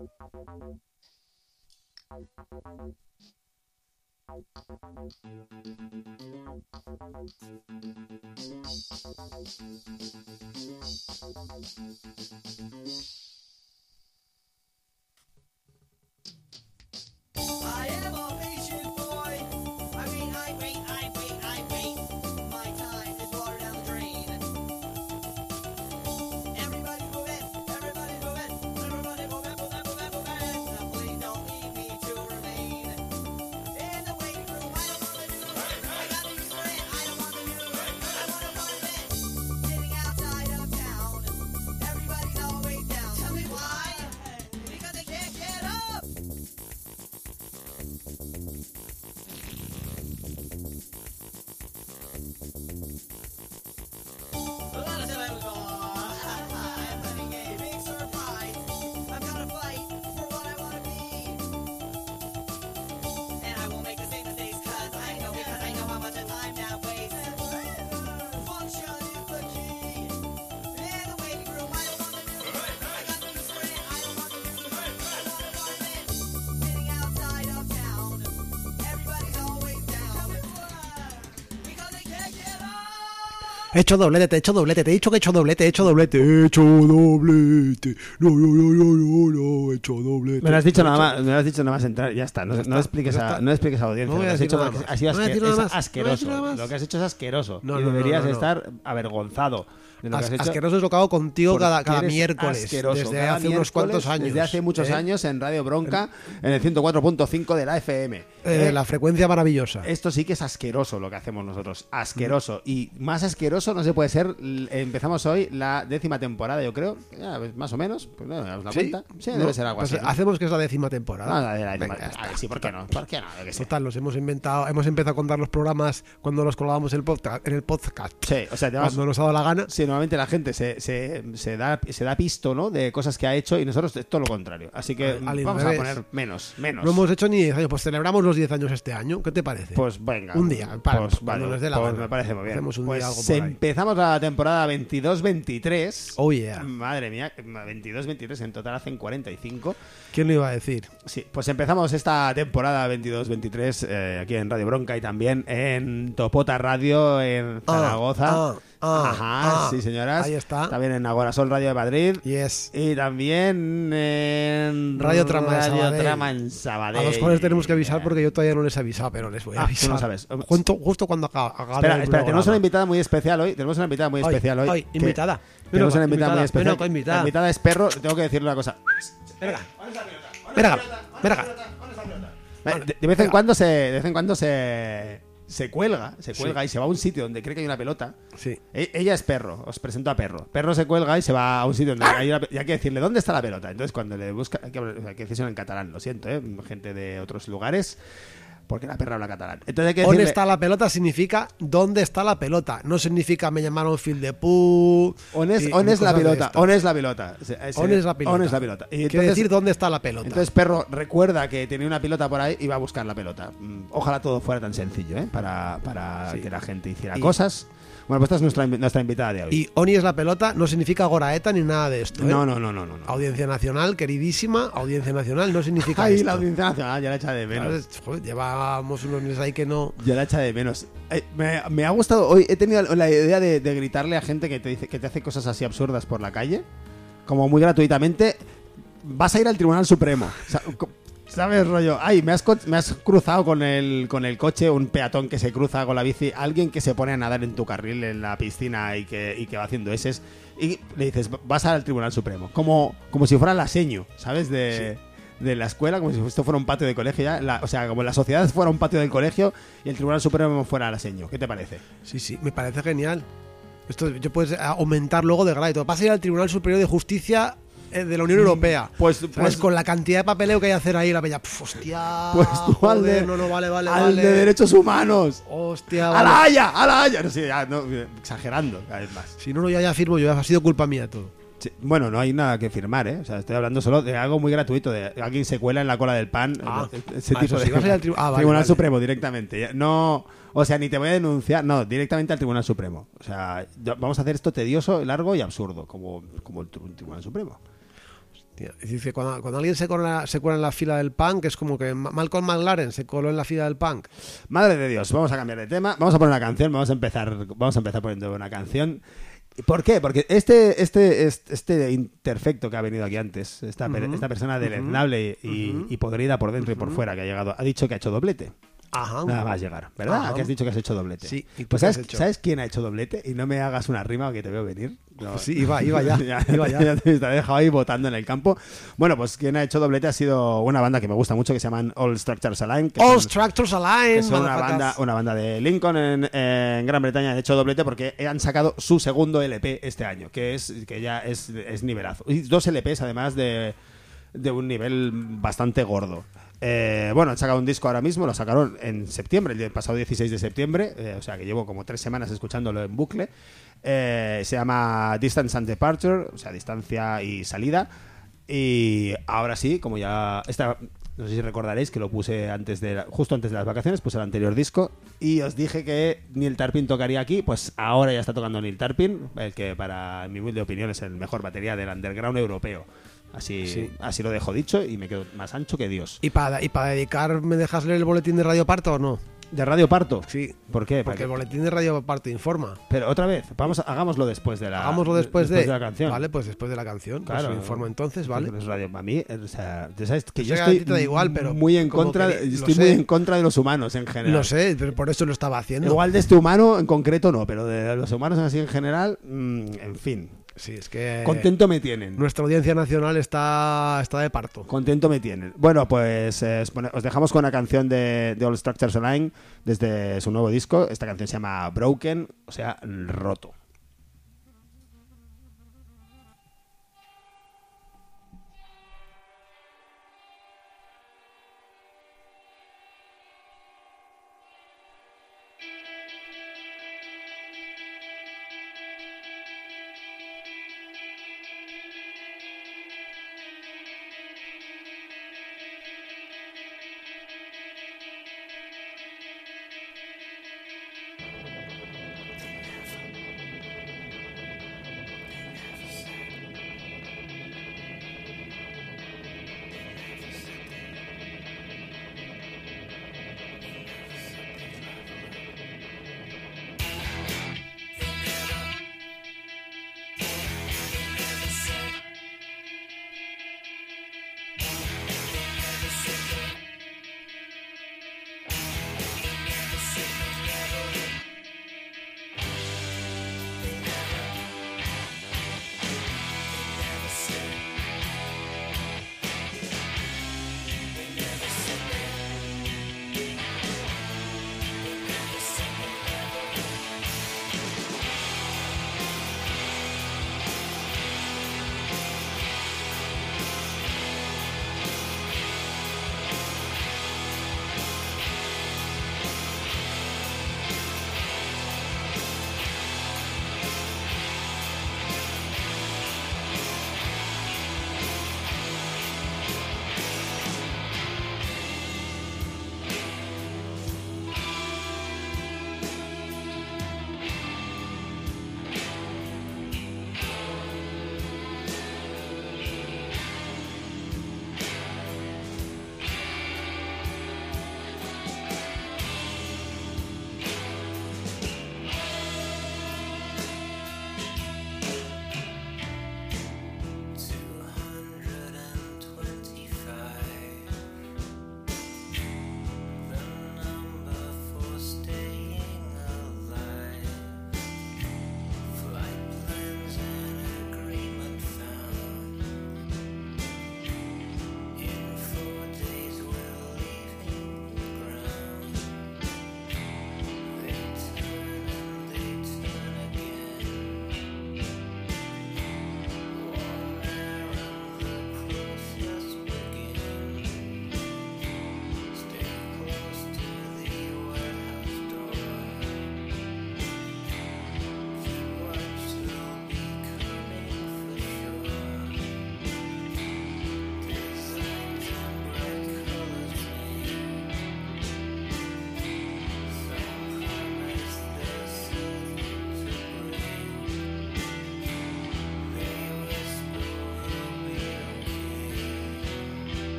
I am a patient boy. I wait. My time is water down the drain. Everybody's moving. Now please don't leave me to remain in the waiting room. I don't want to do it. I gotta use rent. I don't want to do it. I want to run it. Sitting outside of town. Everybody's always down. Tell me why? Because they can't get up. Well, I said I was wrong. I'm having a big surprise. I'm gonna fight for what I want to be. And I won't make the same mistakes because I know how much time now wastes. Function is the key. In the waiting room, I don't want to do it. I got no use for it. I don't want to do it. I want to run it. Sitting outside of town. Everybody's always down. Because they can't get up. He hecho doblete, te he hecho doblete, te he dicho que he hecho doblete, he hecho doblete. No, he hecho doblete. Me lo has dicho nada más entrar, ya está. No expliques a la audiencia. No voy a Lo que has decir hecho nada porque más. ha sido No voy a decir nada más. asqueroso. No voy a decir nada más. Lo que has hecho es asqueroso. No, y no, deberías no. estar avergonzado de lo que has hecho. Asqueroso es lo que hago contigo Porque cada eres miércoles. asqueroso. Desde Cada hace unos cuantos años. Desde hace muchos años en Radio Bronca, en el 104.5 de la FM. La frecuencia maravillosa. Esto sí que es asqueroso lo que hacemos nosotros. Asqueroso. Y más asqueroso no se puede ser. Empezamos hoy la 10ª temporada, yo creo. Ya, pues, más o menos. Pues no, ¿damos la cuenta? Sí, No, debe ser algo pues así, ¿no? hacemos que es la 10ª temporada. Ah, la Venga, décima. ya está. A ver, sí, ¿por qué no? ¿Por qué no? Yo qué sé. Total, los hemos inventado. Hemos empezado a contar los programas cuando los colgábamos en el podcast. Sí, o sea, Cuando nos ha dado la gana. sí, normalmente la gente se da pisto, ¿no? De cosas que ha hecho y nosotros es todo lo contrario. Así que Al vamos revés. a poner menos. No hemos hecho ni 10 años. Pues celebramos los 10 años este año. ¿Qué te parece? Pues venga. Un día, Pues cuando vale, nos dé la pues gana. me parece muy bien. Hacemos un Pues día algo por ahí. empezamos la temporada 22-23. Oh, yeah. Madre mía, 22-23, en total hacen 45. ¿Quién lo iba a decir? Sí, pues empezamos esta temporada 22-23 aquí en Radio Bronca y también en Topota Radio en Zaragoza. Sí, señoras. Ahí está. También en Agorasol Radio de Madrid. Yes. Y también en Radio Trama de Sabadell. Trama en Sabadell. A los cuales tenemos que avisar porque yo todavía no les he avisado, pero les voy a avisar. tú no sabes. Justo cuando acabe Espera, tenemos una invitada muy especial hoy. Hoy, invitada. Tenemos una invitada muy especial. Ven, invitada. La invitada es Perro. Tengo que decirle una cosa. Venga. Ven acá. De vez en cuando se cuelga y se va a un sitio donde cree que hay una pelota. Sí. Ella es Perro, os presento a Perro. Perro se cuelga y se va a un sitio donde hay una pelota. Y hay que decirle, ¿dónde está la pelota? Entonces cuando le busca, hay que decirlo en catalán, lo siento, gente de otros lugares, porque la perra habla catalán. Entonces hay que ¿Dónde decirle, está la pelota? Significa ¿dónde está la pelota? No significa me llamaron Phil de Pooh. ¿on es la pelota? ¿On es la pelota? ¿On es la pelota? Y Quiere decir ¿dónde está la pelota? Entonces Perro recuerda que tenía una pelota por ahí y va a buscar la pelota. Ojalá todo fuera tan sencillo, para que la gente hiciera cosas. Bueno, pues esta es nuestra invitada de hoy. Y Oni es la pelota no significa Goraeta ni nada de esto. No. Audiencia Nacional, queridísima, Audiencia Nacional no significa Ay, esto. la Audiencia Nacional ya la echa de menos. Joder, llevamos unos meses ahí que no. Ya la echa de menos. Me ha gustado hoy. He tenido la idea de gritarle a gente que te hace cosas así absurdas por la calle, como muy gratuitamente. Vas a ir al Tribunal Supremo. O sea, ¿sabes, rollo? Ay, me has cruzado con el coche un peatón que se cruza con la bici, alguien que se pone a nadar en tu carril en la piscina y que va haciendo eses, y le dices, vas al Tribunal Supremo. Como si fuera la seño, ¿sabes? De la escuela, como si esto fuera un patio de colegio ya. O sea, como la sociedad fuera un patio del colegio y el Tribunal Supremo fuera la seño. ¿Qué te parece? Sí, me parece genial. Esto yo puedes aumentar luego de grado. Vas a ir al Tribunal Superior de Justicia de la Unión Europea. Pues con la cantidad de papeleo que hay que hacer ahí, la bella. Hostia. Pues tú joder, vale. al de derechos humanos. Hostia, ¡A la Haya! No sé, ya, no, exagerando cada vez más. Si no, ya firmo yo. Ha sido culpa mía todo. Sí, bueno, no hay nada que firmar, ¿eh? O sea, estoy hablando solo de algo muy gratuito, de alguien se cuela en la cola del pan. Ese tipo de... vas a ir al Tribunal Supremo directamente. No, o sea, ni te voy a denunciar, no, directamente al Tribunal Supremo. O sea, vamos a hacer esto tedioso, largo y absurdo, como el Tribunal Supremo. Tío, y dice, cuando alguien se cuela en la fila del punk, es como que Malcolm McLaren se coló en la fila del punk. Madre de Dios, vamos a cambiar de tema. Vamos a poner una canción. Vamos a empezar poniendo una canción. ¿Por qué? Porque este imperfecto que ha venido aquí antes, esta persona deleznable y podrida por dentro y por fuera que ha llegado, ha dicho que ha hecho doblete. Ajá. Nada más llegar, ¿verdad? Ajá. Que has dicho que has hecho doblete. Sí. ¿Y tú Pues qué has ¿sabes, hecho? ¿sabes quién ha hecho doblete? Y no me hagas una rima que te veo venir. No. Sí, iba ya. Iba ya. Ya te he dejado ahí votando en el campo. Bueno, pues quien ha hecho doblete ha sido una banda que me gusta mucho que se llaman All Structures Align. All Structures Align. Que son una banda de Lincoln en Gran Bretaña. Han hecho doblete porque han sacado su segundo LP este año, que ya es nivelazo. Y 2 LPs además de un nivel bastante gordo. Han sacado un disco ahora mismo, lo sacaron en septiembre, el pasado 16 de septiembre, o sea que llevo como 3 semanas escuchándolo en bucle. Se llama Distance and Departure, o sea, distancia y salida. Y ahora sí, como ya... no sé si recordaréis que lo puse justo antes de las vacaciones, puse el anterior disco y os dije que Neil Tarpin tocaría aquí, pues ahora ya está tocando Neil Tarpin, el que para mi humilde opinión es el mejor batería del underground europeo. Así lo dejo dicho y me quedo más ancho que Dios. ¿Y para dedicar, me dejas leer el boletín de Radio Parto o no? ¿De Radio Parto? Sí. ¿Por qué? Porque el boletín de Radio Parto informa. Pero otra vez, hagámoslo después de la canción. Vale, pues después de la canción. Claro. Pues informo entonces, ¿vale? Es radio. A mí, o sea, ya sabes que yo sé que a ti estoy te da igual, pero muy en como contra, que- estoy lo muy sé. en contra de los humanos en general. Lo sé, pero por eso lo estaba haciendo. Igual de este humano en concreto no, pero de los humanos así en general, en fin. Sí, es que Contento me tienen. nuestra audiencia nacional está de parto. Contento me tienen. Bueno, pues os dejamos con una canción de All Structures Align desde su nuevo disco. Esta canción se llama Broken, o sea, roto.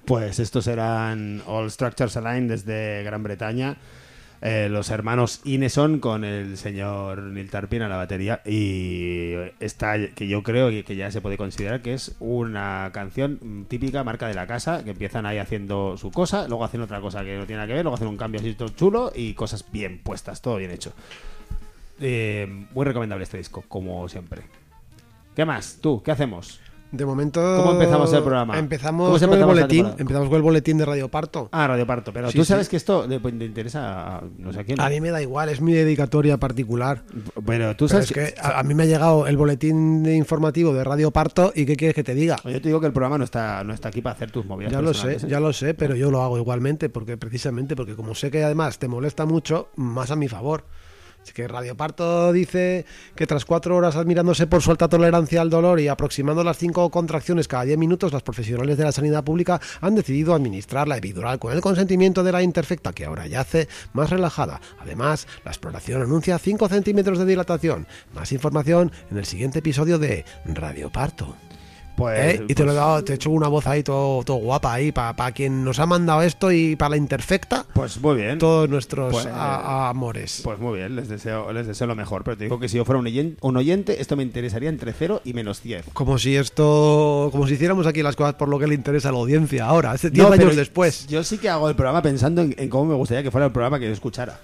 Pues estos eran All Structures Aligned desde Gran Bretaña. Los hermanos Ineson con el señor Neil Tarpin a la batería, y esta que yo creo que ya se puede considerar que es una canción típica marca de la casa, que empiezan ahí haciendo su cosa, luego hacen otra cosa que no tiene nada que ver, luego hacen un cambio así todo chulo y cosas bien puestas, todo bien hecho. Muy recomendable este disco, como siempre. ¿Qué más? ¿Tú? ¿Qué hacemos? De momento... ¿Cómo empezamos el programa? Empezamos con el boletín. Empezamos con el boletín de Radio Parto. Ah, Radio Parto. Pero Sí, tú sabes sí. que esto le interesa a no sé a quién. A mí me da igual, es mi dedicatoria particular. Pero tú Pero sabes es que a mí me ha llegado el boletín informativo de Radio Parto y ¿qué quieres que te diga? Yo te digo que el programa no está aquí para hacer tus movidas personales, ¿eh? Ya lo sé, pero yo lo hago igualmente, porque como sé que además te molesta mucho, más a mi favor. Así que Radio Parto dice que tras 4 horas admirándose por su alta tolerancia al dolor y aproximando las 5 contracciones cada 10 minutos, las profesionales de la sanidad pública han decidido administrar la epidural con el consentimiento de la interfecta, que ahora yace más relajada. Además, la exploración anuncia 5 centímetros de dilatación. Más información en el siguiente episodio de Radio Parto. Pues, Y te lo he dado, te he hecho una voz ahí todo guapa ahí para quien nos ha mandado esto y para la interfecta. Pues muy bien. Todos nuestros Pues, amores. Pues muy bien, les deseo lo mejor. Pero te digo que si yo fuera un oyente, esto me interesaría entre 0 y -10. Como si hiciéramos aquí las cosas por lo que le interesa a la audiencia ahora, hace 10 años después. Yo sí que hago el programa pensando en cómo me gustaría que fuera el programa que yo escuchara.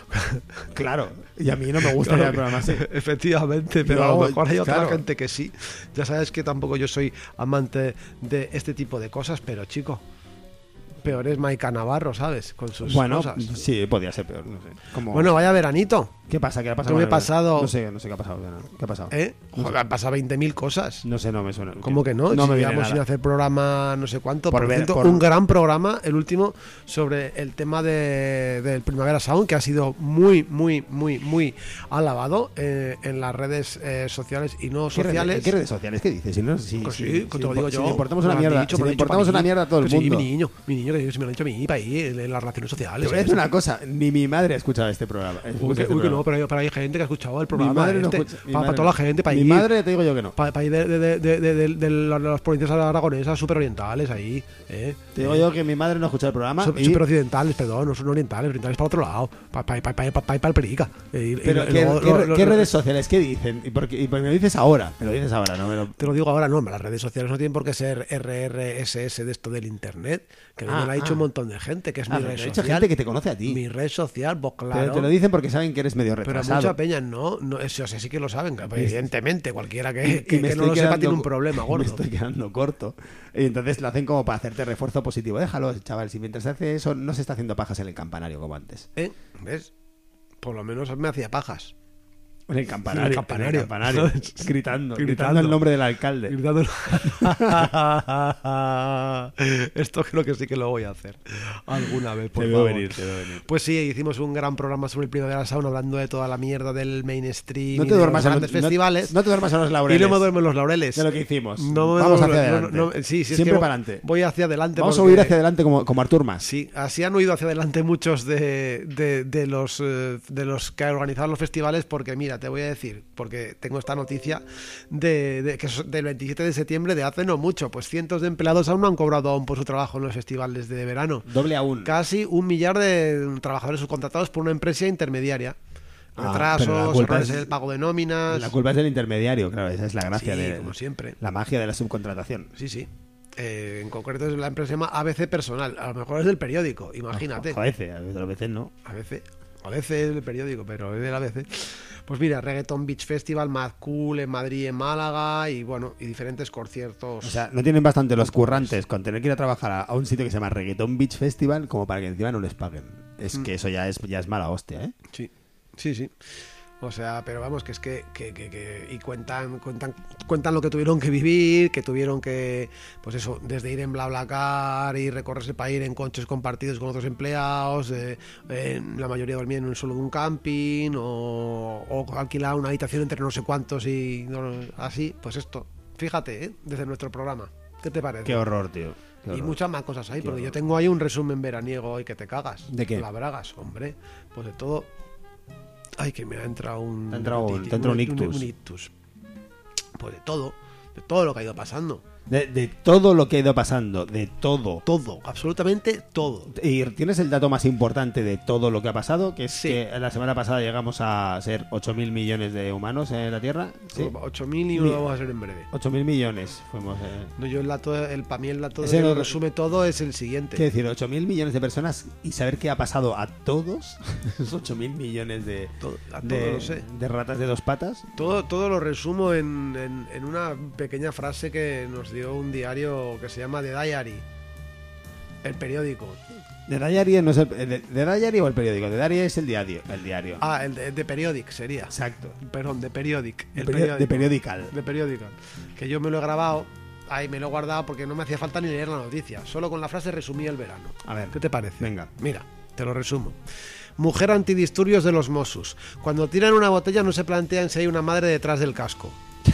Claro, y a mí no me gustaría el programa así. Efectivamente, pero a lo No, mejor hay otra claro. gente que sí. Ya sabes que tampoco yo soy amante de este tipo de cosas, pero chico, peor es Maika Navarro, ¿sabes? Con sus Bueno, cosas. sí, podría ser peor, no sé. Como... Bueno, vaya veranito. ¿Qué pasa? ¿Qué ha pasado? Yo me he pasado- No sé qué ha pasado. ¿Qué ha pasado? Joder, han pasado 20.000 cosas. No sé, no me suena. ¿Cómo que no? No Si me viene llevamos sin nada. hacer programa no sé cuánto. Por Por ver- cierto, por- un gran programa, el último, sobre el tema del Primavera Sound, que ha sido muy, muy, muy, muy alabado en las redes sociales y no sociales. ¿Qué redes sociales? ¿Qué dices? Si no, Pues sí, que te lo digo yo. Si le importamos Me una lo han mierda, dicho, si me lo le han dicho importamos para una mí. mierda a todo el Que sí, mundo. mi niño, que se me lo han dicho a mí, para ahí, en las relaciones sociales. Te voy a decir una cosa, ni mi madre ha escuchado este programa. Uy, que no, pero hay gente que ha escuchado el programa. madre no este, escucha- mi para madre toda la no. gente, para Mi ir. madre te digo yo que no. Para ir de las provincias aragonesas superorientales ahí. Te digo yo que mi madre no escucha el programa. y- Superoccidentales, perdón, no son orientales para otro lado. Para el Perica. Pero ¿qué redes sociales? ¿Qué dicen? ¿Y por qué me lo dices ahora? Me lo dices ahora, no me lo... Te lo digo ahora, no, las redes sociales no tienen por qué ser RRSS de esto del internet, que a mí me lo ha dicho un montón de gente, que es mi pero red te ha dicho social. gente que te conoce a ti. Mi red social, pues claro. Pero te lo dicen porque saben que eres medio Pero retrasado. mucha peña no, o sea, sí que lo saben, evidentemente, cualquiera que me no estoy lo sepa quedando- tiene un problema Me gordo. estoy quedando corto. Y entonces lo hacen como para hacerte refuerzo positivo. Déjalo, chaval. Si mientras hace eso no se está haciendo pajas en el campanario como antes. ¿Ves? Por lo menos me hacía pajas. En el campanario. En el campanario. Gritando Gritando. el nombre del alcalde. Gritando. Esto creo que sí que lo voy a hacer alguna vez, por Te veo favor. venir, te veo venir. Pues sí, hicimos un gran programa sobre el Primavera Sound hablando de toda la mierda del mainstream No y te de duermas los en grandes festivales. No te duermas en los Y laureles. no me duermo en los laureles. De lo que hicimos. No me Vamos duermo- hacia no, adelante. sí, es Siempre que para adelante. Voy hacia adelante. Vamos a porque- huir hacia adelante como Artur Mas. Sí, así han huido hacia adelante muchos de los que organizaron los festivales, porque mira, te voy a decir, porque tengo esta noticia que es del 27 de septiembre de hace no mucho, pues cientos de empleados aún no han cobrado aún por su trabajo en los festivales de verano. Doble aún. Casi 1 millar de trabajadores subcontratados por una empresa intermediaria. Pero la Retrasos, culpa errores es- en el pago de nóminas. La culpa es del intermediario, claro, esa es la gracia Sí, de como siempre. la magia de la subcontratación. Sí, sí. En concreto la empresa se llama ABC Personal. A lo mejor es del periódico, imagínate. A veces no. A veces es el periódico, pero es del ABC. Pues mira, Reggaeton Beach Festival, Mad Cool en Madrid, en Málaga y bueno, y diferentes conciertos. O sea, no tienen bastante los currantes con tener que ir a trabajar a un sitio que se llama Reggaeton Beach Festival como para que encima no les paguen. Es que eso ya es mala hostia, ¿eh? Sí, sí, sí. O sea, pero vamos, que es que y cuentan lo que tuvieron que vivir, que tuvieron que, pues eso, desde ir en BlaBlaCar y recorrerse para ir en coches compartidos con otros empleados, la mayoría dormían en solo de un camping o alquilar una habitación entre no sé cuántos y así, pues esto, fíjate, desde nuestro programa, ¿qué te parece? Qué horror, tío. Qué Y horror. muchas más cosas ahí, Qué porque horror. yo tengo ahí un resumen veraniego hoy que te cagas. ¿De qué? La bragas, hombre. Pues de todo. Ay, que me ha entrado un. Te ha entrado un ictus. Un ictus. Pues de todo lo que ha ido pasando. De todo lo que ha ido pasando, de todo. Todo, absolutamente todo. Y tienes el dato más importante de todo lo que ha pasado, que es Sí. que la semana pasada llegamos a ser 8.000 millones de humanos en la Tierra. Sí. 8.000 y lo vamos a hacer en breve. 8.000 millones fuimos. No, yo para mí el dato Ese que lo no- resume todo es el siguiente. Quiero decir, 8.000 millones de personas y saber qué ha pasado a todos esos 8.000 millones A todo de, lo sé. de ratas de dos patas. Todo lo resumo en una pequeña frase que nos dio un diario que se llama The Diary, el periódico. ¿De Diary no es de Diary o el periódico? De Diary es el diario. El diario. Ah, el de Periodic sería. Exacto. Perdón, de Periodic. El De Periodical. De Periodical. Que yo me lo he grabado, ahí me lo he guardado porque no me hacía falta ni leer la noticia. Solo con la frase resumí el verano. A ver. ¿Qué te parece? Venga. Mira, te lo resumo. Mujer antidisturbios de los Mossos. Cuando tiran una botella no se plantean si hay una madre detrás del casco.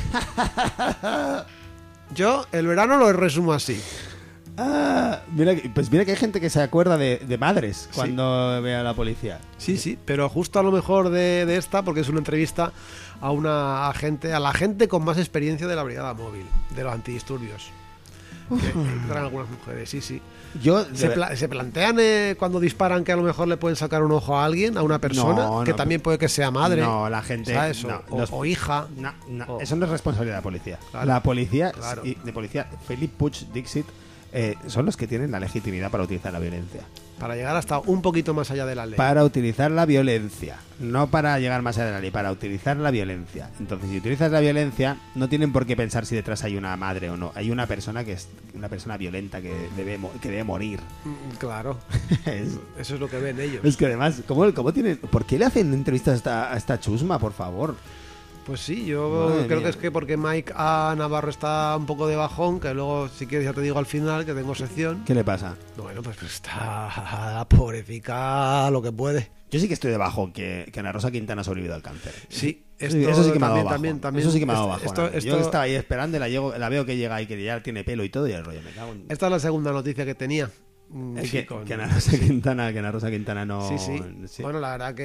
Yo el verano lo resumo así. Ah, mira que hay gente que se acuerda de madres cuando ve a la policía. Sí, sí, pero justo a lo mejor de esta, porque es una entrevista a una agente, a la gente con más experiencia de la brigada móvil, de los antidisturbios. Que traen algunas mujeres, sí, sí. Yo Se plantean cuando disparan que a lo mejor le pueden sacar un ojo a alguien, a una persona, No, que no, también puede que sea madre. No, la gente. ¿sabes? No, O hija. No, O- eso no es responsabilidad de la policía. Claro, La policía, claro. de policía, Felip Puig Dixit, son los que tienen la legitimidad para utilizar la violencia. Para llegar hasta un poquito más allá de la ley. Para utilizar la violencia, no para llegar más allá de la ley, para utilizar la violencia. Entonces, si utilizas la violencia, no tienen por qué pensar si detrás hay una madre o no. Hay una persona que es una persona violenta que debe morir. Claro. Es- Eso es lo que ven ellos. Es que además, ¿cómo tienen? ¿Por qué le hacen entrevistas a esta chusma, por favor? Pues sí, yo Madre creo mía. que es que porque Mike A. Navarro está un poco de bajón, que luego, si quieres, ya te digo al final que tengo sección. ¿Qué le pasa? Bueno, pues está la pobrecita lo que puede. Yo sí que estoy de bajón que Ana Rosa Quintana ha sobrevivido al cáncer. Sí, Eso sí que me ha dado también, bajón. Eso sí que me ha dado esto- bajón. esto- Yo estaba ahí esperando y la veo que llega y que ya tiene pelo y todo y el rollo me cago en... Esta es la segunda noticia que tenía. Es Sí, que Ana Rosa Quintana no... Sí, sí. sí. Bueno, la verdad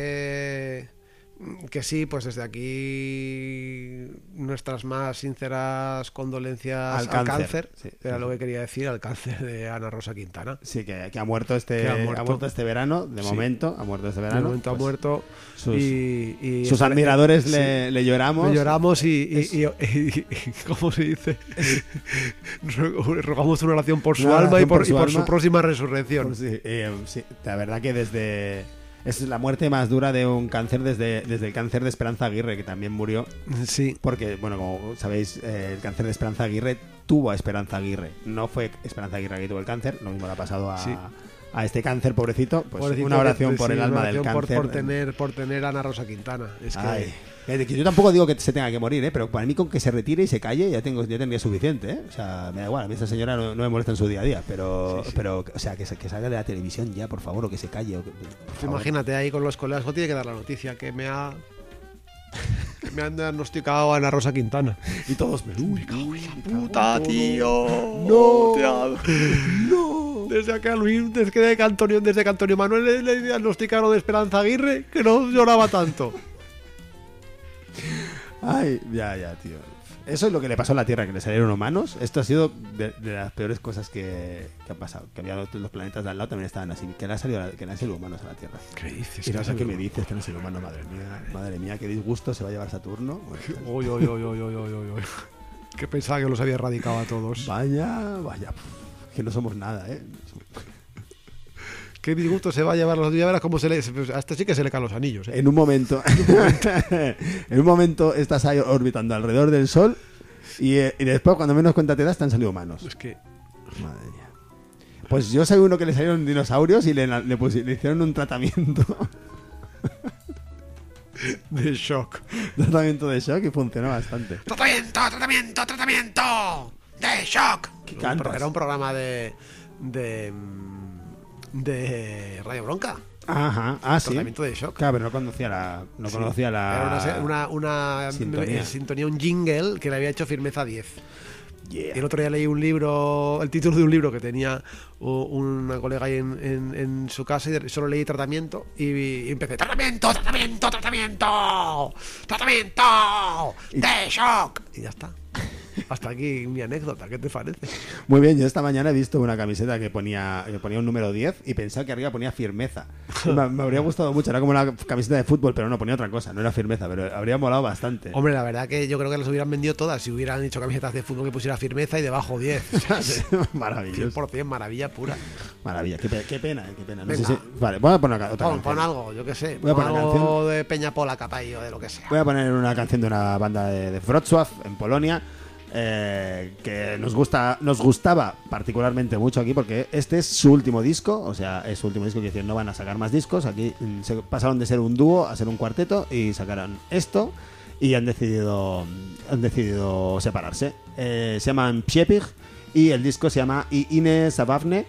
que sí, pues desde aquí nuestras más sinceras condolencias Al al cáncer. cáncer. Sí, Era sí, lo sí. que quería decir, al cáncer de Ana Rosa Quintana. Sí, que ha muerto este Que ha ha muerto. muerto este verano, de Sí. momento, ha muerto este De verano. momento ha pues, muerto sus- y Sus admiradores sí, le lloramos. le lloramos Es- y ¿cómo se dice? Rogamos una oración por su Una alma y oración por, por y su por alma. su próxima resurrección. Pues sí, sí, la verdad que es la muerte más dura de un cáncer desde el cáncer de Esperanza Aguirre, que también murió. Sí, Porque, bueno, como sabéis, el cáncer de Esperanza Aguirre tuvo a Esperanza Aguirre. No fue Esperanza Aguirre que tuvo el cáncer, lo mismo le ha pasado a, Sí. a este cáncer, pobrecito. Pues pobrecito, una oración que- por sí, el una alma del oración cáncer. por tener a Ana Rosa Quintana. Es que Ay. Que yo tampoco digo que se tenga que morir, pero para mí con que se retire y se calle ya tendría suficiente, ¿eh? O sea, me da igual, a mí esta señora no me molesta en su día a día, pero, Sí, sí. pero o sea, que salga de la televisión ya, por favor, o que se calle. Por favor. imagínate ahí con los colegas, no tiene que dar la noticia que me han diagnosticado a Ana Rosa Quintana. Y todos me ¡Puta, tío! No. Tío. ¡No! Desde que Antonio Manuel le diagnosticaron de Esperanza Aguirre, que no lloraba tanto. Ay, ya, tío. Eso es lo que le pasó a la Tierra, que le salieron humanos. Esto ha sido de las peores cosas que han pasado. Que había los planetas de al lado también estaban así. Que le han salido humanos a la Tierra. ¿Qué dices? Y no sé qué me dices, que no soy humano, madre mía, qué disgusto se va a llevar Saturno. Bueno, Uy. Que pensaba que los había erradicado a todos. vaya, que no somos nada, ¿eh? Qué disgusto se va a llevar los días. Verás cómo a este sí que se le caen los anillos. En un momento, estás ahí orbitando alrededor del Sol y después, cuando menos cuenta te das, te han salido humanos. Es que Madre mía. Pues yo sé uno que le salieron dinosaurios y le hicieron un tratamiento. de shock. Tratamiento de shock y funcionó bastante. ¡Tratamiento! ¡De shock! ¿Qué cantas? Era un programa de Radio Bronca. Ajá, sí. Tratamiento de shock. Claro, pero no conocía la... Era una sintonía, un jingle que le había hecho Firmeza 10. Yeah. Y el otro día leí un libro, el título de un libro que tenía una colega ahí en su casa y solo leí tratamiento y empecé ¡Tratamiento! Y- ¡De shock! Y ya está. Hasta aquí mi anécdota, ¿qué te parece? Muy bien, yo esta mañana he visto una camiseta que ponía un número 10 y pensaba que arriba ponía firmeza. Me habría gustado mucho, era como una camiseta de fútbol, pero no, ponía otra cosa, no era firmeza, pero habría molado bastante. Hombre, la verdad que yo creo que las hubieran vendido todas si hubieran hecho camisetas de fútbol que pusiera firmeza y debajo 10. Maravilloso. 100%, maravilla pura. Maravilla, qué pena, qué pena. No Venga. sé si... Vale, voy a poner otra Pon canción. algo, yo qué sé. Voy a Pon poner algo canción. de Peña Pola, Capay o de lo que sea. Voy a poner una canción de una banda de Wrocław, en Polonia, que nos gustaba particularmente mucho aquí porque este es su último disco, o sea, es su último disco, que decir, no van a sacar más discos. Aquí se pasaron de ser un dúo a ser un cuarteto y sacaron esto y han decidido separarse. Se llaman Psiepich y el disco se llama Ine Zabawne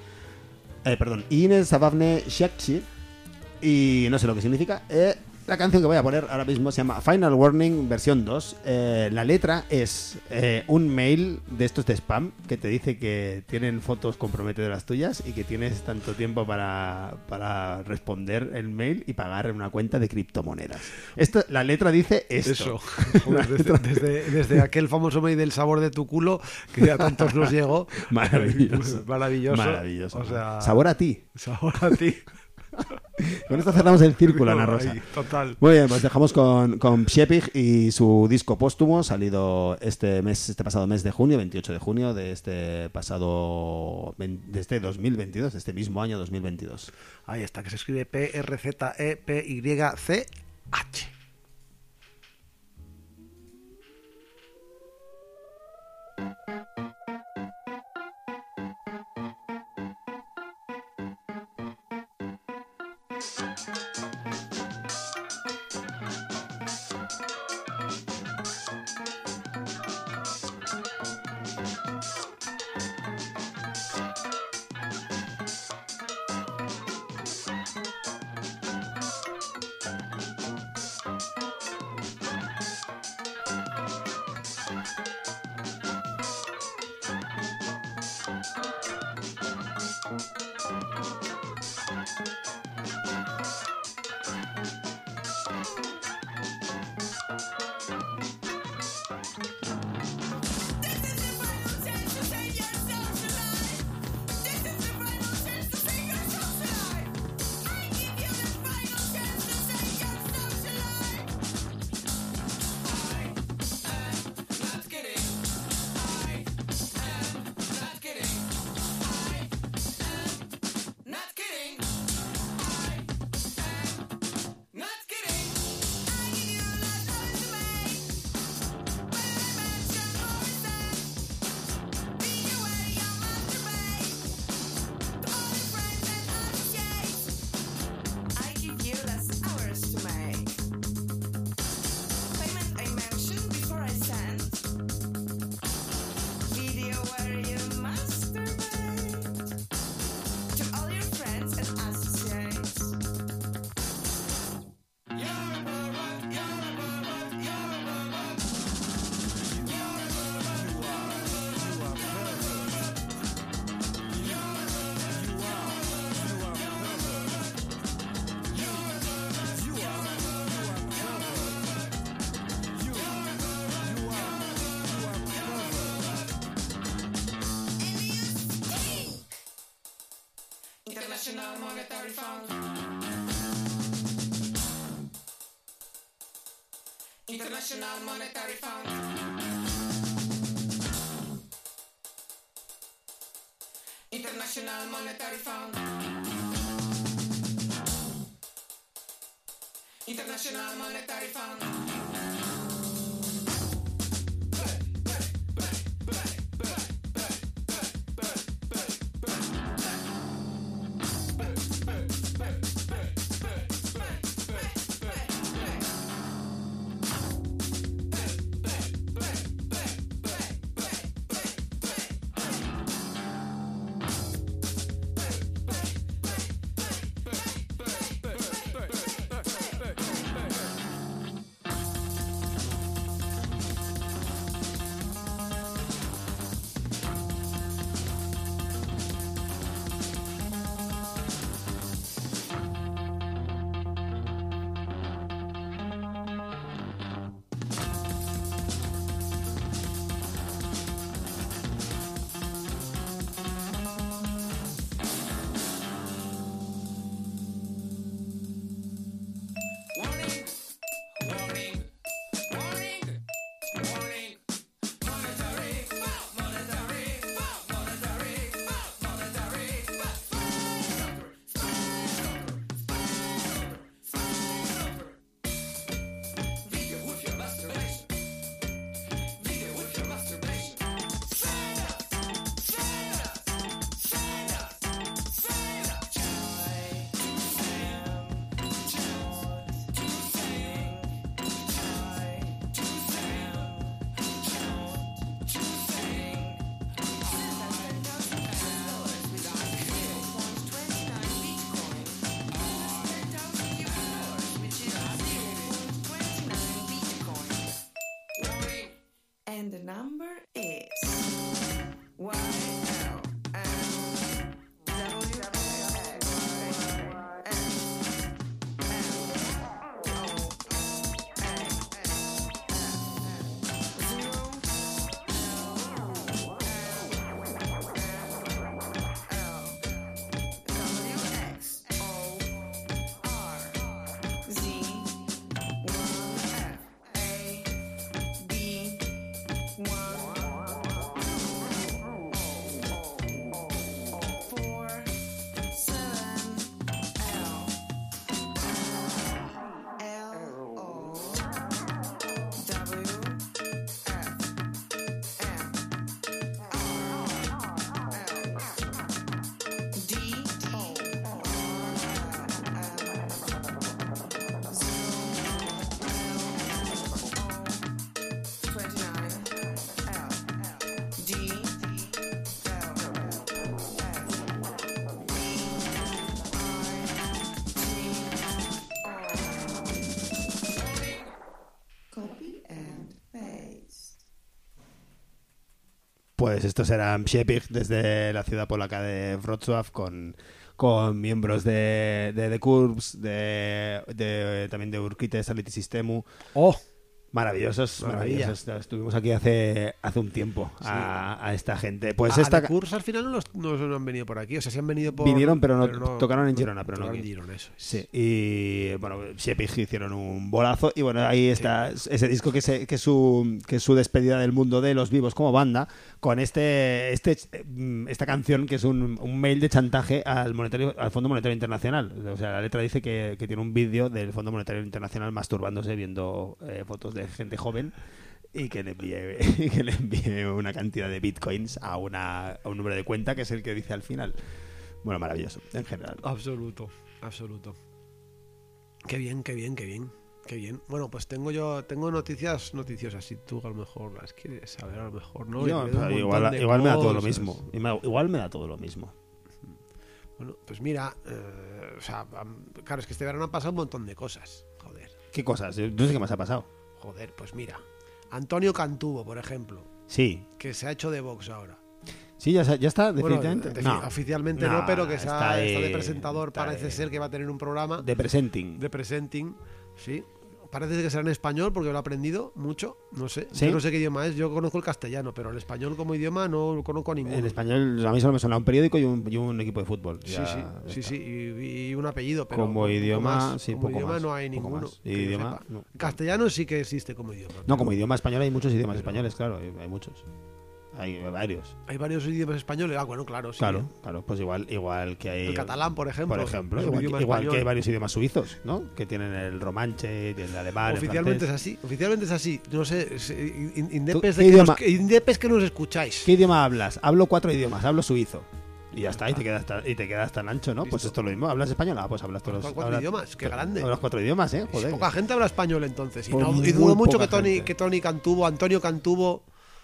Siakci, y no sé lo que significa. La canción que voy a poner ahora mismo se llama Final Warning versión 2. La letra es un mail de estos de spam que te dice que tienen fotos comprometedoras tuyas y que tienes tanto tiempo para responder el mail y pagar en una cuenta de criptomonedas. La letra dice esto. Eso. Desde aquel famoso mail del sabor de tu culo que a tantos nos llegó. Maravilloso. Maravilloso. O sea, sabor a ti. sabor a ti. Con esto cerramos el círculo, Ana Rosa. Ahí, total. Muy bien, pues dejamos con Psiepich y su disco póstumo, salido este pasado mes de junio, 28 de junio de este 2022, de este mismo año 2022. Ahí está, que se escribe PRZEPYCH. International Monetary Fund. International Monetary Fund. International Monetary Fund. International Monetary Fund. number is Pues estos eran Psiepig desde la ciudad polaca de Wrocław con miembros de The Curves, también de Urquite, Sality Systemu. ¡Oh! Maravillosos, Maravilla. maravillosos. Estuvimos aquí hace un tiempo a esta gente. Pues Esta Curse al final no han venido por aquí, o sea, sí han venido por... Vinieron, pero no tocaron en Girona, pero no tocaron aquí. en Girona, eso es. Sí, y bueno, Psiepig hicieron un bolazo y bueno, ahí está ese disco que es su despedida del mundo de los vivos como banda, con esta canción que es un mail de chantaje al Fondo Monetario Internacional. O sea, la letra dice que tiene un vídeo del Fondo Monetario Internacional masturbándose viendo fotos de gente joven y que le envíe una cantidad de bitcoins a un número de cuenta que es el que dice al final. Bueno, maravilloso, en general. Absoluto. Qué bien. Bueno, pues tengo noticias noticiosas. Si tú a lo mejor las quieres saber, a lo mejor no. Yo, igual igual me da todo lo mismo. Igual me da todo lo mismo. Bueno, pues mira, claro, es que este verano han pasado un montón de cosas. Joder. ¿Qué cosas? No sé qué más ha pasado. Joder, pues mira. Antonio Cantubo, por ejemplo. Sí. Que se ha hecho de Vox ahora. Sí, ya está, Bueno, definitivamente. oficialmente no, pero que está de presentador. está Parece ser que va a tener un programa de presenting. de presenting, sí. Parece que será en español porque lo he aprendido mucho, no sé. ¿Sí? Yo no sé qué idioma es, yo conozco el castellano, pero el español como idioma no conozco ninguno. En español a mí solo me suena un periódico y un equipo de fútbol. Sí, y un apellido, pero como idioma, sí, como poco idioma más, no hay poco ninguno. más. que yo Idioma, sepa. no. Castellano sí que existe como idioma. No, como idioma español hay muchos idiomas españoles, claro, hay muchos. Hay varios. Hay varios idiomas españoles. Ah, bueno, claro, sí. Claro, pues igual que hay... El catalán, por ejemplo. Por ejemplo, es un idioma igual español. que hay varios idiomas suizos, ¿no? Que tienen el romanche, el alemán, Oficialmente el es francés. así. Oficialmente es así. No sé. ¿Qué idioma? Indepes que nos escucháis. ¿Qué idioma hablas? Hablo 4 idiomas, hablo suizo. Y ya está, y te quedas tan ancho, ¿no? Listo. Pues esto es lo mismo. ¿Hablas español? Ah, pues hablas todos los... 4 idiomas, qué grande. Hablas 4 idiomas, Si joder. poca gente habla español entonces. Y, Pues y dudo muy mucho poca gente. que Antonio Cantubo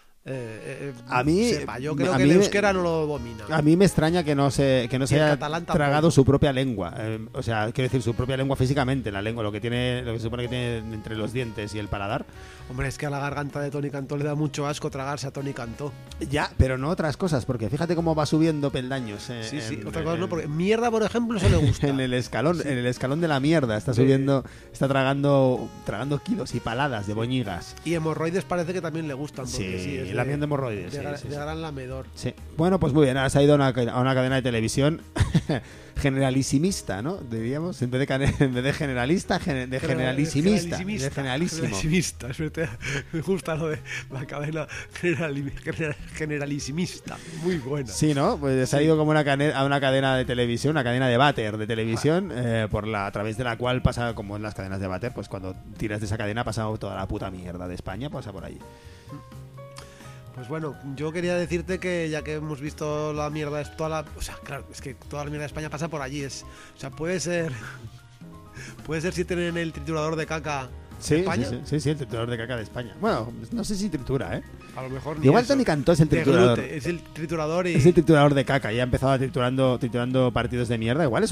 A mí- sepa. Yo creo a que mí- el euskera no lo domina. A mí me extraña que no se el haya catalán tampoco. tragado su propia lengua. O sea, quiero decir, su propia lengua físicamente, la lengua, lo que se supone que tiene entre los dientes y el paladar. Hombre, es que a la garganta de Tony Cantó le da mucho asco tragarse a Tony Cantó. Ya, pero no otras cosas, porque fíjate cómo va subiendo peldaños. Sí, otra cosa no, porque mierda, por ejemplo, se le gusta. En el escalón de la mierda está subiendo, está tragando kilos y paladas de boñigas. Y hemorroides parece que también le gustan. Sí, Porque sí, es lamiendo hemorroides. de, sí, gra- sí, de sí. gran lamedor. Sí. Bueno, pues muy bien, ahora se ha ido a una cadena de televisión generalisimista, ¿no? Diríamos, en vez de generalista, de generalisimista. De generalísimo. Generalisimista, es verdad. Me gusta lo de la cadena generalisimista. Muy buena. Sí, ¿no? Pues se ha ido como a una cadena de televisión, una cadena de váter de televisión, a través de la cual pasa, como en las cadenas de váter, pues cuando tiras de esa cadena pasa toda la puta mierda de España, pasa por ahí. Pues bueno, yo quería decirte que ya que hemos visto la mierda, o sea, claro, es que toda la mierda de España pasa por allí. O sea, puede ser si tienen el triturador de caca Sí, de España. sí, el triturador de caca de España. Bueno, no sé si tritura, ¿eh? A lo mejor ni Igual eso. Tony Cantó es el De triturador. glute, es el triturador y... Es el triturador de caca y ha empezado triturando partidos de mierda. Igual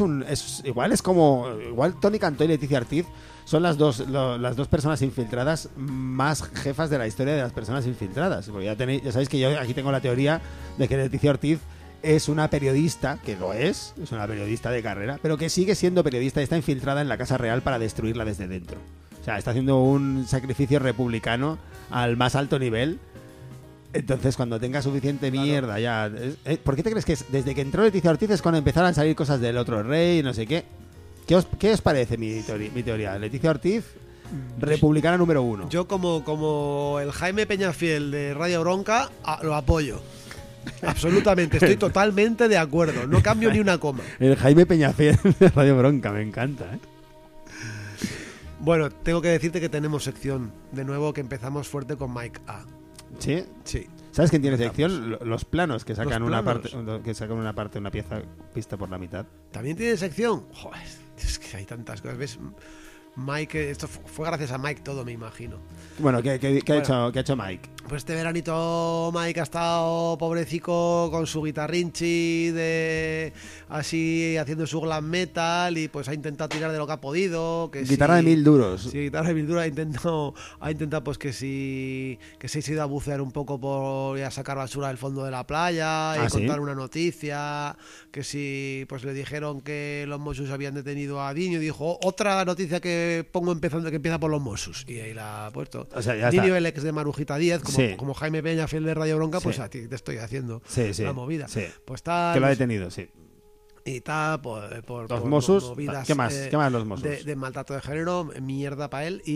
Tony Cantó y Leticia Ortiz son las dos personas infiltradas más jefas de la historia de las personas infiltradas. Porque ya sabéis que yo aquí tengo la teoría de que Leticia Ortiz es una periodista, que lo es una periodista de carrera, pero que sigue siendo periodista y está infiltrada en la Casa Real para destruirla desde dentro. O sea, está haciendo un sacrificio republicano al más alto nivel. Entonces, cuando tenga suficiente mierda ya... ¿Por qué te crees que desde que entró Leticia Ortiz es cuando empezaron a salir cosas del otro rey, no sé qué? ¿Qué os parece mi teoría? Leticia Ortiz, republicana número 1. Yo como el Jaime Peñafiel de Radio Bronca lo apoyo. Absolutamente, estoy totalmente de acuerdo. No cambio ni una coma. El Jaime Peñafiel de Radio Bronca, me encanta, ¿eh? Bueno, tengo que decirte que tenemos sección de nuevo, que empezamos fuerte con Mike A. ¿Sí? Sí. ¿Sabes quién tiene sección? Los planos, que sacan Los una planos. parte, una pieza vista por la mitad. ¿También tiene sección? Joder, es que hay tantas cosas. ¿Ves? Mike, esto fue gracias a Mike todo, me imagino. Bueno, ¿qué Bueno. ha hecho Mike? Pues este veranito Mike ha estado pobrecico con su guitarrinchi así haciendo su glam metal, y pues ha intentado tirar de lo que ha podido. Guitarra de 1000 duros. Sí, guitarra de 1000 duros. Ha intentado pues que se ha ido a bucear un poco y a sacar basura del fondo de la playa y ¿sí? contar una noticia, que si pues le dijeron que los Mossos habían detenido a Diño, y dijo otra noticia que pongo que empieza por los Mossos, y ahí la ha puesto. O sea, ya Diño, está. el ex de Marujita 10, Sí. como Jaime Peña, fiel de Radio Bronca, pues Sí. a ti te estoy haciendo Sí. la movida. Sí. Pues está... Que lo ha detenido, sí. Y está por Los Mossos. movidas, ¿Qué más los Mossos? de maltrato de género, mierda para él,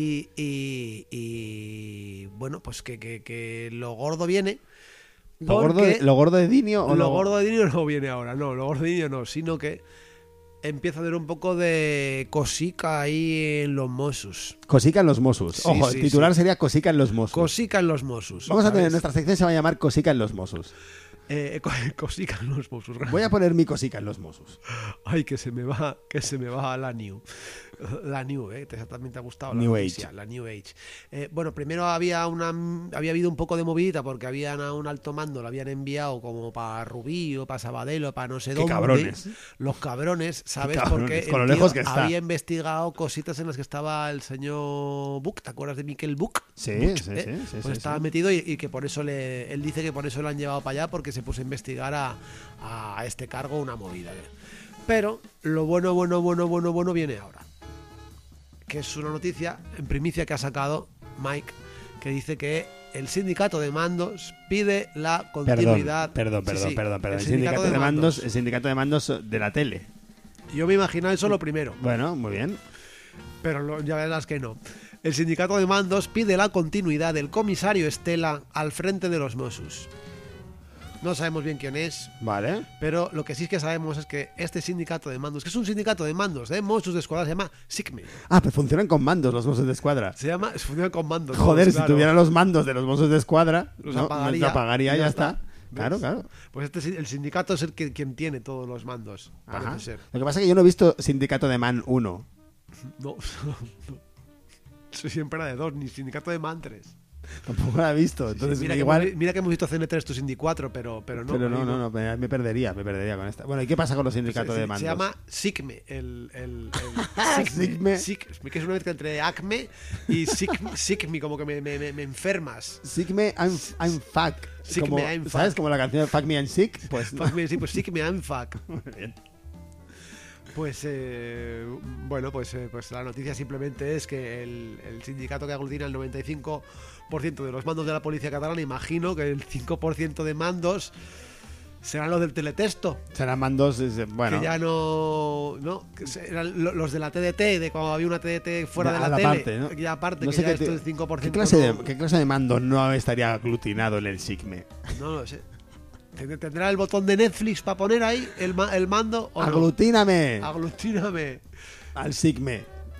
y bueno, pues que lo gordo viene. ¿Lo gordo de Dinio o lo gordo de Dinio no viene ahora, no, lo gordo de Dinio no, sino que empieza a haber un poco de cosica ahí en los Mossos. Cosica en los Mossos. Sí, Ojo, sí, el titular sí. sería Cosica en los Mossos. Cosica en los Mossos. Vamos a tener, ¿sabes? nuestra sección se va a llamar Cosica en los Mossos. Cosica en los Mossos. Voy a poner mi Cosica en los Mossos. Ay, que se me va la New. La New, también te ha gustado la New noticia, Age. la New Age. Bueno, primero había habido un poco de movidita porque habían a un alto mando, lo habían enviado como para Rubí o para Sabadell o para no sé Qué dónde. cabrones. Los cabrones, ¿sabes? Qué cabrones, Porque con lo el tío lejos que está. había investigado cositas en las que estaba el señor Buch, ¿te acuerdas de Miquel Buch? Sí, Buch, sí, ¿eh? sí, Pues sí, estaba sí. metido y que por eso él dice que por eso lo han llevado para allá, porque se puso a investigar a este cargo una movida. Pero lo bueno viene ahora, que es una noticia en primicia que ha sacado Mike, que dice que el sindicato de mandos pide la continuidad. Perdón. Sí, sí, El sindicato de mandos, el sindicato de mandos de la tele. Yo me imaginaba eso lo primero, Bueno, muy bien. pero ya verás que no. El sindicato de mandos pide la continuidad del comisario Estela al frente de los Mossos. No sabemos bien quién es, Vale. pero lo que sí que sabemos es que este sindicato de mandos, que es un sindicato de mandos de Mossos de Escuadra, se llama SICME. Ah, pues funcionan con mandos los Mossos de Escuadra. Funciona con mandos. Joder, todos, si claro. tuvieran los mandos de los Mossos de Escuadra, Los no, apagaría, apagaría, y ya ya está. está. Claro, ¿Ves? claro. Pues el sindicato es quien tiene todos los mandos, parece Ajá. ser. Lo que pasa es que yo no he visto Sindicato de Man 1. No, siempre era de dos, ni sindicato de man 3. Tampoco lo he visto. Entonces, mira, igual. mira que hemos visto CN3 tu Sindy 4, pero no. Pero ahí no, me perdería con esta. Bueno, ¿y qué pasa con los sindicatos de mandos? Se llama SICME, el SICME. SICME, que es una mezcla entre ACME y SICME, como que me enfermas. Sigme, I'm fuck. Sigme, Como, I'm fuck. ¿sabes? Como la canción de Fuck Me and Sick. Pues, Sí, pues SICME and fuck. Muy bien. Pues bueno, pues la noticia simplemente es que el sindicato que aglutina el 95% de los mandos de la policía catalana, imagino que el 5% de mandos serán los del teletexto, Serán mandos, bueno. que ya no que eran los de la TDT, de cuando había una TDT fuera Ya, de a la la tele, parte, ¿no? ya aparte, No que sé ya qué esto es 5%. ¿Qué clase de mando no estaría aglutinado en el Sigme? No lo sé. ¿Tendrá el botón de Netflix para poner ahí el mando o no? ¡Aglutíname! Aglutíname. Al Sigme.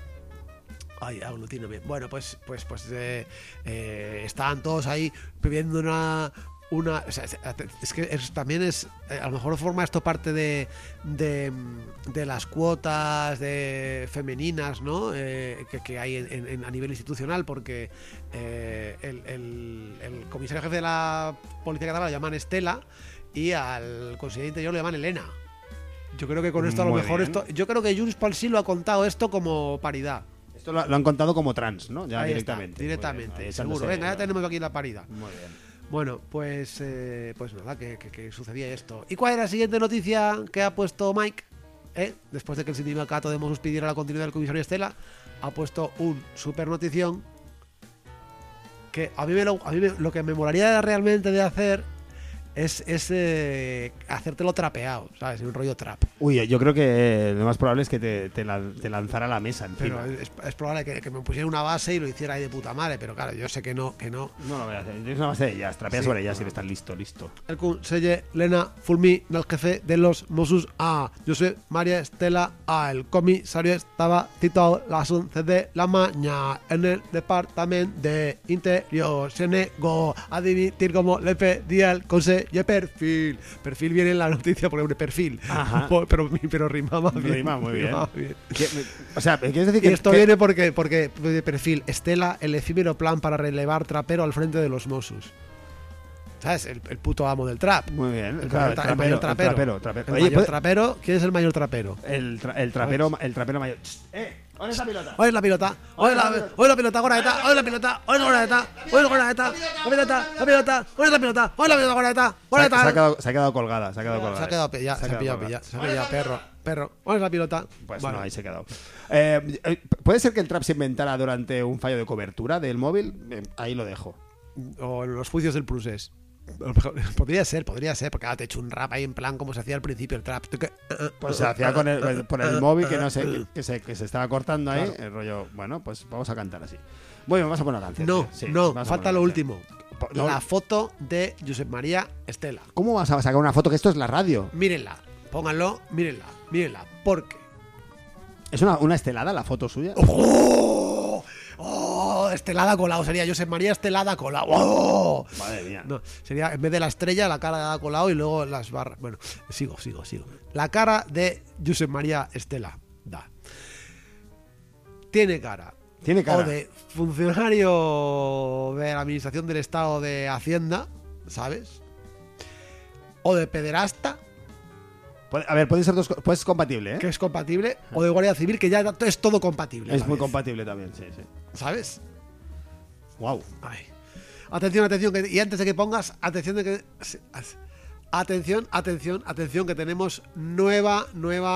Ay, aglutíname. Bueno, pues estaban todos ahí pidiendo una, o sea, es que también es, a lo mejor forma esto parte de las cuotas femeninas, ¿no? Que hay a nivel institucional, porque el comisario jefe de la Policía Catalana lo llaman Estela y al consejero de Interior lo llaman Elena. Yo creo que con esto a lo Muy mejor bien. yo creo que Junts pel Sí lo ha contado esto como paridad. Esto lo han contado como trans, ¿no? Ya Ahí directamente. está, directamente, Muy bien, ahí seguro. echándose- Venga, ya tenemos aquí la paridad. Muy bien. Bueno, pues nada, que sucedía esto. ¿Y cuál era la siguiente noticia que ha puesto Mike? Después de que el sindicato de Mossos pidiera la continuidad del comisario Estela, ha puesto un super notición que a mí lo que me molaría realmente de hacer es hacértelo trapeado, ¿sabes? Un rollo trap. Uy, yo creo que lo más probable es que te lanzara a la mesa Pero encima. es probable que me pusiera una base y lo hiciera ahí de puta madre, pero claro, yo sé que no. No lo voy a hacer. Tienes una base de ellas, trapea Sí. sobre ellas y estás listo. El conseller Lena Fulmi, el jefe de los Mossos A. Josep María Estela A. El comisario estaba citado a las 11 de la mañana en el departamento de Interior. Se negó a dimitir como le pedía el conseller Perfil. Perfil viene en la noticia porque es perfil. Ajá. Pero rimaba bien. Rima muy bien. Rimaba bien. O sea, ¿quieres decir Y que esto que- viene porque de perfil Estela, el efímero plan para relevar trapero al frente de los Mossos. ¿Sabes? El puto amo del trap. Muy bien. El claro, mayor mayor trapero. trapero. El Oye, mayor ¿puede- trapero. ¿Quién es el mayor trapero? el trapero mayor. ¿Dónde está la pilota? Hoy es la pilota. Hoy es la pilota. Goraeta. Hoy es la pilota. Hoy es la goraeta. Hoy es la goraeta. La pilota. La pilota. Hoy es la pilota. Hoy es la pilota. Goraeta. Goraeta. Se ha quedado colgada. Se ha quedado colgada. Se ha quedado pillado. Se ha pillado. Se ha pillado. Perro. Hoy es la pilota. Pues Vale. no, ahí se ha quedado. ¿Puede ser que el trap se inventara durante un fallo de cobertura del móvil? Ahí lo dejo. O en los juicios del Prusés. Podría ser, porque ahora te he hecho un rap ahí en plan como se hacía al principio el trap. Pues se hacía por el móvil que no sé, que se estaba cortando ahí. Claro. El rollo, bueno, pues vamos a cantar así. Bueno, vamos a poner una canción. No, tío. Sí, no, vamos a falta poner lo una canción. último. No. La foto de Josep María Estela. ¿Cómo vas a sacar una foto? Que esto es la radio. Mírenla, pónganlo, mírenla, porque... ¿Es una estelada la foto suya? ¡Oh! ¡Oh! Estelada colado sería Josep María Estelada colado. ¡Oh! Madre mía. No, sería en vez de la estrella, la cara de colado y luego las barras. Bueno, sigo. La cara de Josep María Estela. Tiene cara. Tiene cara. O de funcionario de la Administración del Estado de Hacienda, ¿sabes? O de pederasta, A ver, puede ser dos cosas. Pues es compatible, ¿eh? que es compatible, o de Guardia Civil, que ya es todo compatible. Es a la muy vez, compatible también, sí. ¿sabes? Wow. Ay. Atención, y antes de que pongas, atención de que... Atención, que tenemos nueva. Lo que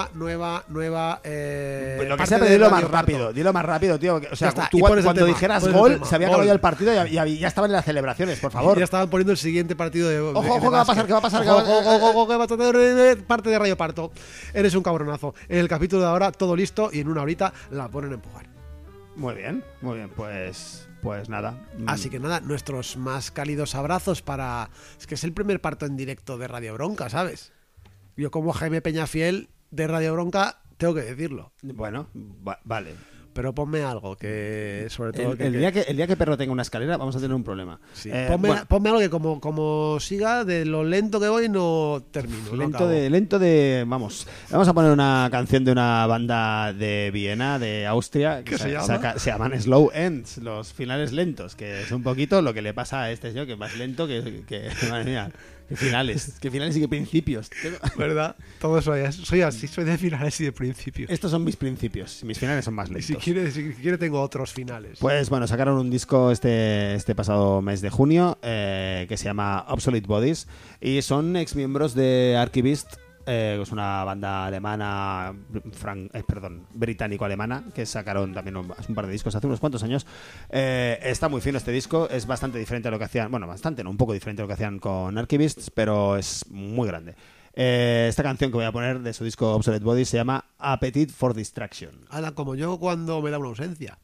parte sea, pero de dilo más Radio rápido. Parto. Dilo más rápido, tío. O sea, Ya está, tú y pones el cuando tema, dijeras pones el gol, tema. se había Gol. acabado ya el partido y ya estaban en las celebraciones, por favor. Ya estaban poniendo el siguiente partido de... Ojo, ¿qué va a pasar? ¿Qué va a pasar? Ojo, que va a tener parte de Radio Parto. Eres un cabronazo. En el capítulo de ahora, todo listo, y en una horita la ponen a empujar. Muy bien, pues nada. Así que nada, nuestros más cálidos abrazos para... Es que es el primer parto en directo de Radio Bronca, ¿sabes? Yo como Jaime Peñafiel de Radio Bronca tengo que decirlo. Bueno, vale. Pero ponme algo que sobre todo... El día que Perro tenga una escalera vamos a tener un problema. Sí. Bueno, Ponme algo que como siga de lo lento que voy no termino. no acabo. lento de... Vamos a poner una canción de una banda de Viena, de Austria, que ¿Qué se llama? se llaman Slow Ends, los finales lentos, que es un poquito lo que le pasa a este señor, que es más lento que madre mía, qué finales y qué principios. ¿Verdad? Todo soy así, soy de finales y de principios. Estos son mis principios, mis finales son más Y lentos. si quiere tengo otros finales. Pues bueno, sacaron un disco este pasado mes de junio que se llama Obsolete Bodies y son exmiembros de Archivist, es una banda alemana, británico-alemana, que sacaron también un par de discos hace unos cuantos años. Está muy fino este disco, es bastante diferente a lo que hacían, bueno, bastante, no, un poco diferente a lo que hacían con Archivists, pero es muy grande. Esta canción que voy a poner de su disco Obsolete Bodies se llama Appetite for Distraction. Habla como yo cuando me da una ausencia.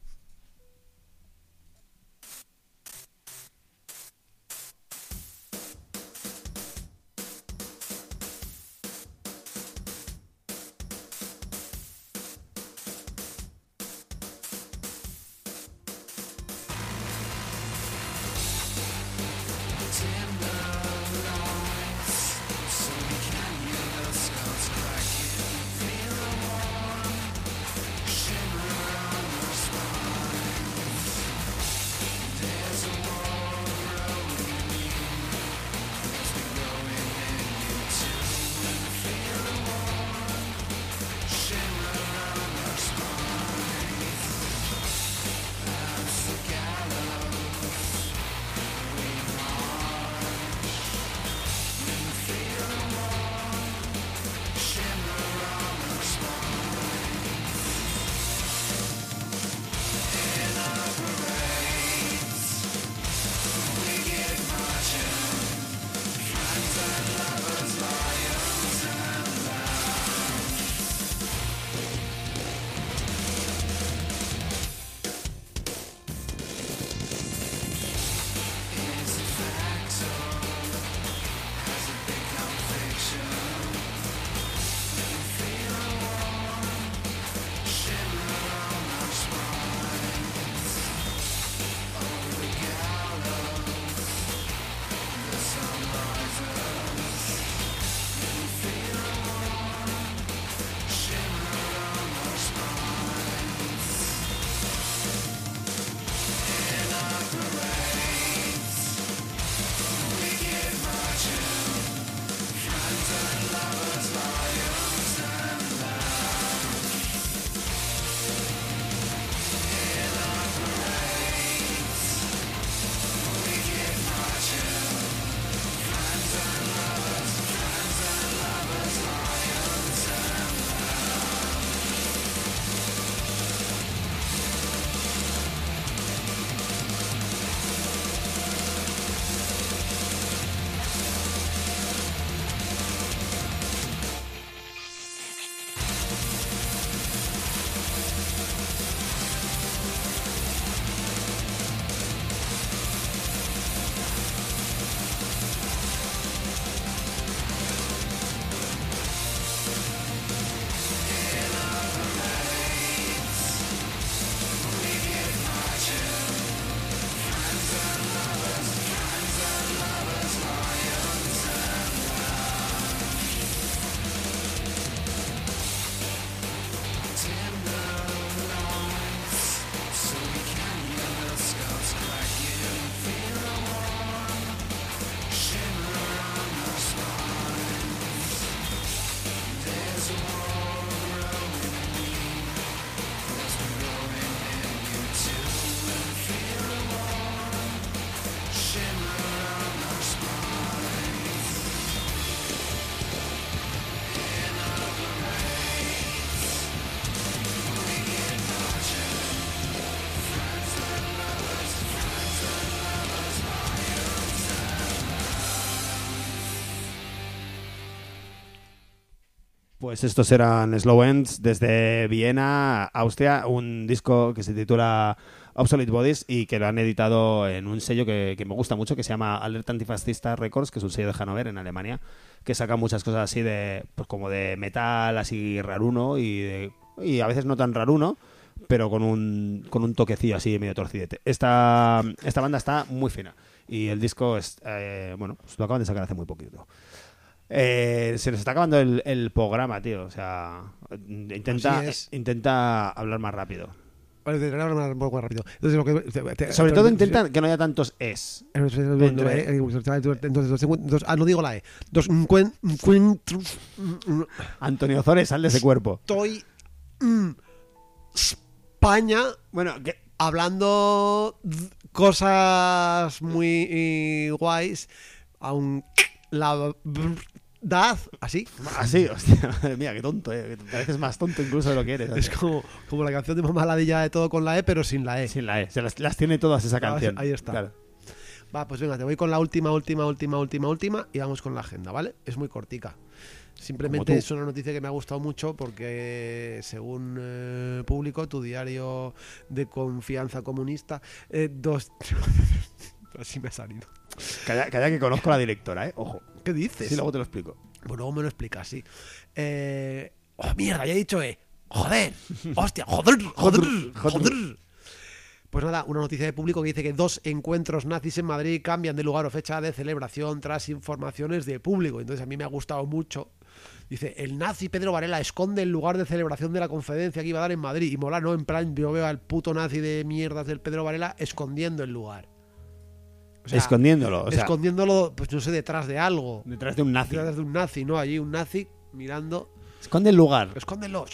Pues estos eran Slow Ends desde Viena, Austria, un disco que se titula Obsolete Bodies y que lo han editado en un sello que me gusta mucho, que se llama Alerta Antifascista Records, que es un sello de Hannover, en Alemania, que saca muchas cosas así de, pues como de metal, así raruno y a veces no tan raruno, pero con un toquecillo así medio torcidete. Esta banda está muy fina y el disco es, bueno, pues lo acaban de sacar hace muy poquito. Se nos está acabando el programa, tío. O sea, intenta hablar más rápido. Vale, te voy a hablar un poco más rápido. Entonces, Sobre todo intenta que no haya tantos es. Entonces, no digo la E. Antonio Zores, sal de ese cuerpo. Estoy España Bueno, que hablando cosas muy guays, aun la verdad, así. así, hostia, madre mía, qué tonto, pareces más tonto incluso de lo que eres. Es como la canción de Mamá Ladilla de todo con la E, pero sin la E. Sin la E, se las tiene todas esa canción. Ahí está. Claro. Va, pues venga, te voy con la última y vamos con la agenda, ¿vale? Es muy cortica. Simplemente es una noticia que me ha gustado mucho porque, según Público, tu diario de confianza comunista, así me ha salido. Calla que conozco a la directora, ojo. ¿Qué dices? Sí, luego te lo explico. Pues luego me lo explicas, sí. Oh, mierda, ya he dicho Joder. Hostia, joder. Pues nada, una noticia de Público que dice que 2 encuentros nazis en Madrid cambian de lugar o fecha de celebración tras informaciones de Público. Entonces a mí me ha gustado mucho. Dice, el nazi Pedro Varela esconde el lugar de celebración de la conferencia que iba a dar en Madrid. Y mola, ¿no? En plan, yo veo al puto nazi de mierdas del Pedro Varela escondiendo el lugar. O sea, escondiéndolo, pues no sé, detrás de algo. Detrás de un nazi. Detrás de un nazi, ¿no? Allí un nazi mirando. Esconde el lugar. Escóndelo.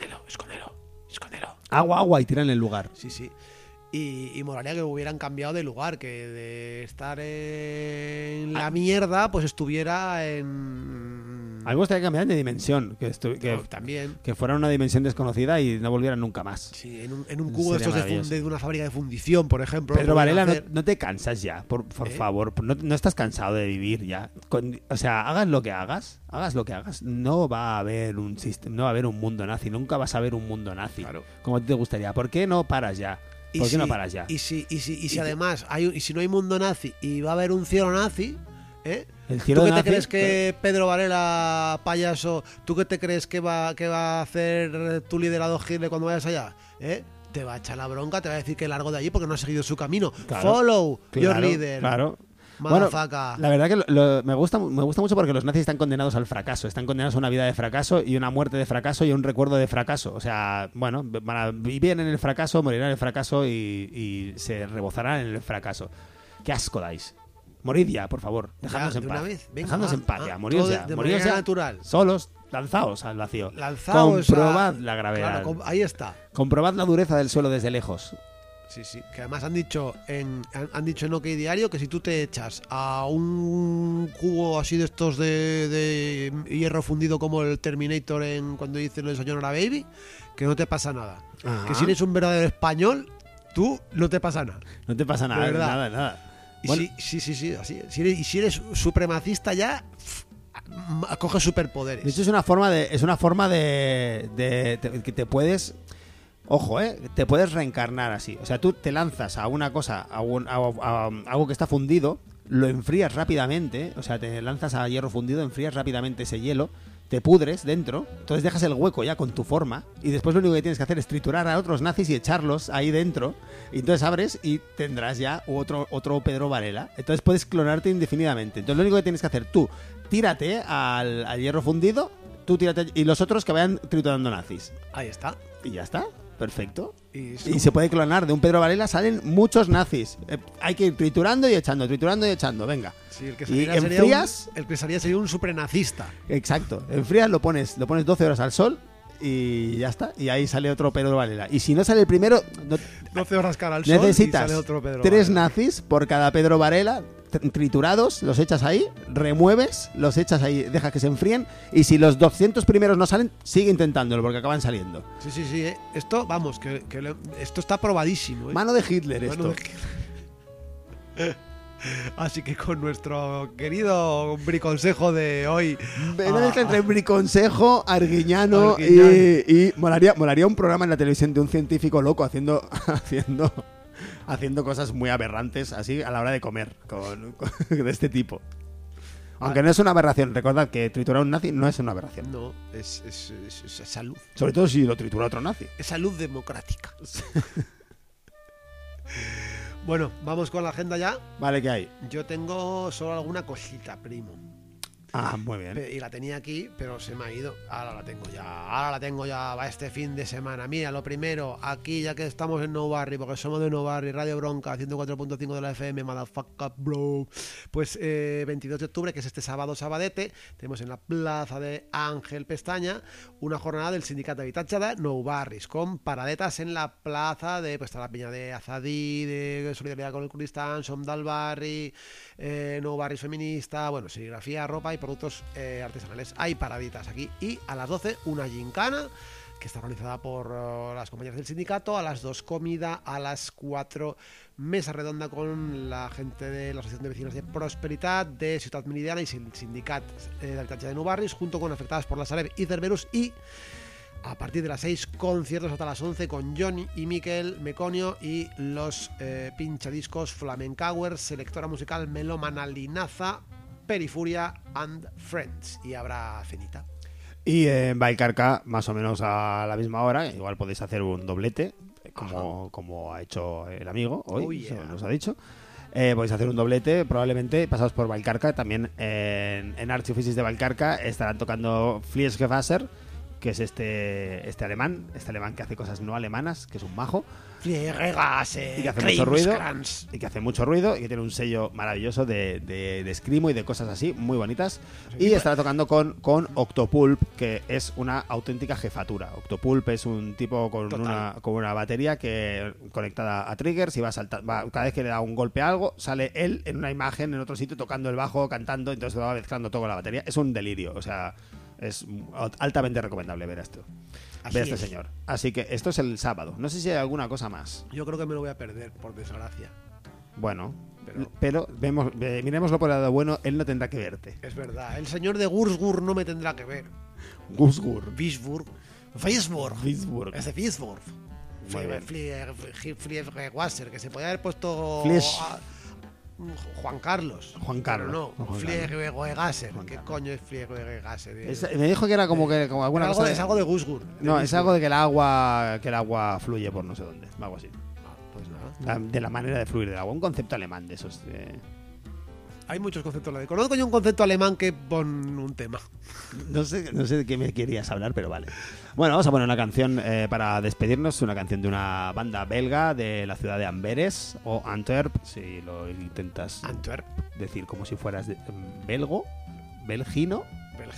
Agua y tira en el lugar. Sí. Y molaría que hubieran cambiado de lugar, que de estar en la mierda, pues estuviera en... A mí me gustaría que cambiaran de dimensión, también. Que fuera una dimensión desconocida y no volvieran nunca más. Sí, en un cubo de estos de una fábrica de fundición, por ejemplo. Pedro Varela, no te cansas ya, por favor. No estás cansado de vivir ya. O sea, hagas lo que hagas, no va a haber un sistema, no va a haber un mundo nazi, nunca vas a ver un mundo nazi. Claro. Como a ti te gustaría. ¿Por qué no paras ya? ¿Por qué no paras ya? Y si además si no hay mundo nazi y va a haber un cielo nazi, ¿El cielo ¿tú qué nazi? te crees que Pedro Varela, payaso, tú qué te crees que va a hacer tu liderado Hitler cuando vayas allá? Te va a echar la bronca, te va a decir que largo de allí porque no ha seguido su camino. Claro, Follow your leader. Claro. Bueno, la verdad que me gusta mucho porque los nazis están condenados al fracaso, están condenados a una vida de fracaso y una muerte de fracaso y un recuerdo de fracaso. O sea, bueno, van a vivir en el fracaso, morirán en el fracaso y se rebozarán en el fracaso. Qué asco dais. Morid ya, por favor. Dejadnos en paz. Dejadnos en paz ya. Moríos ya. Moríos ya natural. Solos, lanzaos al vacío. Comprobad la gravedad. Claro, ahí está. Comprobad la dureza del suelo desde lejos. Sí, que además han dicho en OK Diario que si tú te echas a un cubo así de estos de hierro fundido como el Terminator cuando dice lo de Sayonara Baby, que no te pasa nada. Ajá. Que si eres un verdadero español, tú no te pasa nada. No te pasa nada, nada. Y bueno. Sí, así. Si eres supremacista ya, coges superpoderes. De hecho es una forma de que te puedes... Ojo, te puedes reencarnar así. O sea, tú te lanzas a una cosa, a algo que está fundido, lo enfrías rápidamente, o sea, te lanzas a hierro fundido, enfrías rápidamente ese hielo, te pudres dentro, entonces dejas el hueco ya con tu forma y después lo único que tienes que hacer es triturar a otros nazis y echarlos ahí dentro y entonces abres y tendrás ya otro Pedro Varela. Entonces puedes clonarte indefinidamente. Entonces lo único que tienes que hacer tú, tírate al hierro fundido, tú tírate y los otros que vayan triturando nazis. Ahí está. Y ya está. Perfecto. Y se puede clonar. De un Pedro Varela salen muchos nazis. Hay que ir triturando y echando, venga. Sí, el que salía sería un suprenazista. Exacto. Enfrías, lo pones 12 horas al sol y ya está. Y ahí sale otro Pedro Varela. Y si no sale el primero... 12 horas cara al sol necesitas y sale otro Pedro 3 Varela. nazis por cada Pedro Varela triturados, los echas ahí, remueves, los echas ahí, dejas que se enfríen y si los 200 primeros no salen, sigue intentándolo porque acaban saliendo. Sí. Esto, vamos, esto está probadísimo. Mano de Hitler Mano esto. de Así que con nuestro querido briconsejo de hoy. Una mezcla entre briconsejo, arguiñano Arguiñano. y molaría un programa en la televisión de un científico loco haciendo cosas muy aberrantes así a la hora de comer de este tipo. Aunque no es una aberración, recordad que triturar a un nazi no es una aberración. No, es salud. Sobre todo si lo tritura otro nazi. Es salud democrática. Bueno, vamos con la agenda ya. Vale, ¿qué hay? Yo tengo solo alguna cosita, primo. Ah, muy bien. Y la tenía aquí, pero se me ha ido. Ahora la tengo ya. Va este fin de semana. Mira, lo primero, aquí ya que estamos en No Barry, porque somos de No Barry, Radio Bronca, 104.5 de la FM, motherfucker, bro. Pues 22 de octubre, que es este sabadete, tenemos en la plaza de Ángel Pestaña una jornada del Sindicato de Habitatge No Barris, con paradetas en la plaza de, pues está la piña de Azadí, de Solidaridad con el Kurdistán, Som del Barri, No Barris feminista, bueno, serigrafía, ropa y productos artesanales. Hay paraditas aquí. Y a las 12 una gincana que está organizada por las compañeras del sindicato, a las 2 comida, a las 4 mesa redonda con la gente de la Asociación de Vecinos de Prosperitat, de Ciutat Meridiana y el Sindicat de Habitatge de Nou Barris, junto con afectadas por la Sareb y Cerberus, y a partir de las 6 conciertos hasta las 11 con Johnny y Miquel Meconio y los pinchadiscos Flamencauer, selectora musical Melómana Linaza, Perifuria and Friends, y habrá cenita. Y en Valcarca, más o menos a la misma hora, igual podéis hacer un doblete, como ha hecho el amigo hoy, nos ha dicho. Podéis hacer un doblete, probablemente pasados por Valcarca. También en Archioffices de Valcarca estarán tocando Fliesgewasser, que es este alemán que hace cosas no alemanas, que es un majo. Y que hace mucho ruido. Y que hace mucho ruido y que tiene un sello maravilloso de escrimo y de cosas así, muy bonitas. Y estará tocando con Octopulp, que es una auténtica jefatura. Octopulp es un tipo con una batería que conectada a triggers y va cada vez que le da un golpe a algo, sale él en una imagen en otro sitio tocando el bajo, cantando, entonces va mezclando todo con la batería. Es un delirio, o sea, es altamente recomendable ver esto. Ver a este señor. Así que esto es el sábado. No sé si hay alguna cosa más. Yo creo que me lo voy a perder, por desgracia. Bueno, pero miremoslo por el lado bueno, él no tendrá que verte. Es verdad, el señor de Würzburg no me tendrá que ver. Würzburg. Wiesburg. Es de Wiesburg. Fliegwasser, que se podía haber puesto Juan Carlos. Pero no, Fliegwasser. ¿Qué coño es Fliegwasser? Me dijo que era como alguna cosa. Es algo de Würzburg. No, es algo de que el agua fluye por no sé dónde. Algo así. Pues nada. De la manera de fluir del agua. Un concepto alemán de esos. Hay muchos conceptos. Conozco yo un concepto alemán que pone un tema. No sé de qué me querías hablar, pero vale. Bueno, vamos a poner una canción para despedirnos. Una canción de una banda belga de la ciudad de Amberes o Antwerp, si lo intentas decir como si fueras belgiaco.